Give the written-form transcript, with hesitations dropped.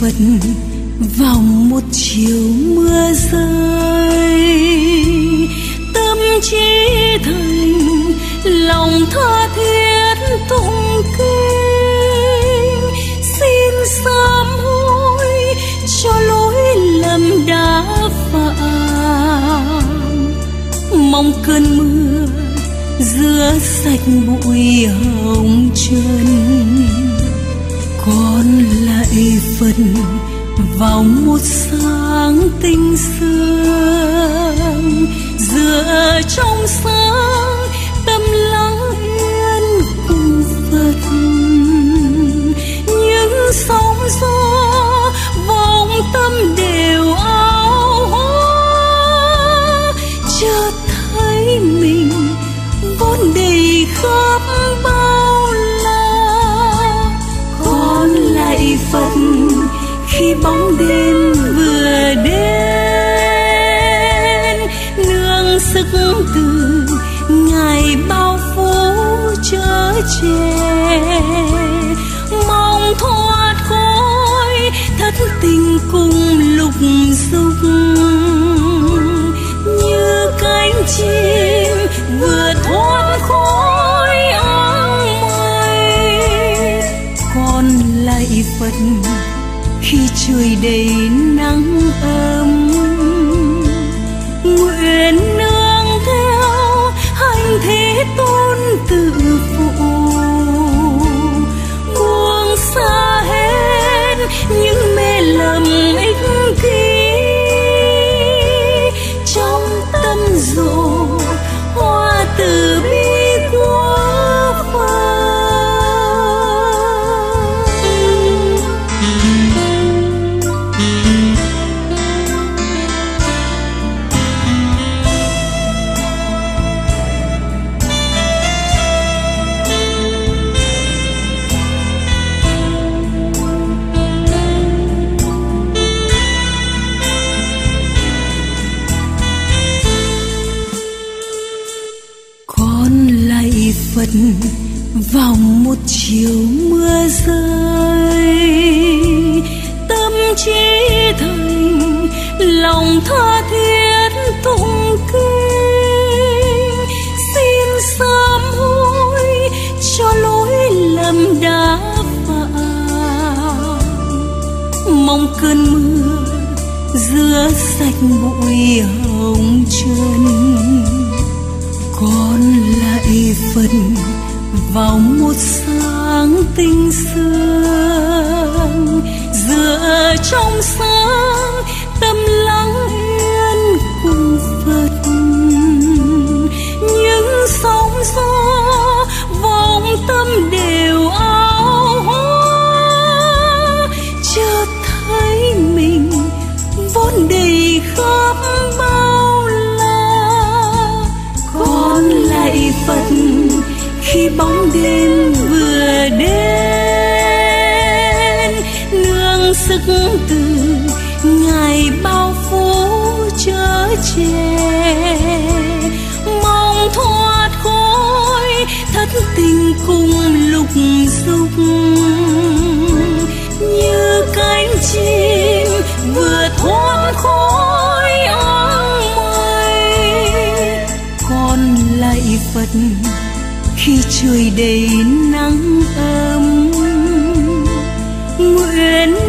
Phật vào một chiều mưa rơi, tâm trí thành lòng tha thiết tụng kinh, xin sám hối cho lỗi lầm đã phạm, mong cơn mưa rửa sạch bụi hồng trần. Con lạy Phật vào một sáng tinh sương, dựa trong sáng tâm lắng yên cùng Phật. Những sóng gió vòng tâm đều áo hoa, chợt thấy mình vốn đầy khắp bao la. Con lạy Phật khi bóng đêm vừa đến, nương sức từ Ngài bao phủ chở che, mong thoát khỏi thất tình cùng lục dục. Như cánh chim vừa thoát khỏi áng mây, con lạy Phật khi trời đầy nắng ấm, nguyện nương theo hành Thế Tôn tự phụ, buông xa hết những mê lầm ích kỷ, trong tâm rộ hoa từ bi của Phật. Phật vào một chiều mưa rơi, tâm trí thành lòng tha thiết tụng kinh, xin sám hối cho lỗi lầm đã phạm, mong cơn mưa rửa sạch bụi hồng trần. Con lạy Phật vào một sáng tinh sương, dựa trong sáng tâm lắng yên cùng Phật. Những sóng gió vòng tâm đều áo hoa, chợt thấy mình vốn đầy khắp bao la. Con lạy Phật khi bóng đêm vừa đến, nương sức từ Ngài bao phủ chở che, mong thoát khỏi thất tình cùng lục dục. Như cánh chim vừa thoát khỏi áng mây, con lạy Phật khi trời đầy nắng ấm, nguyện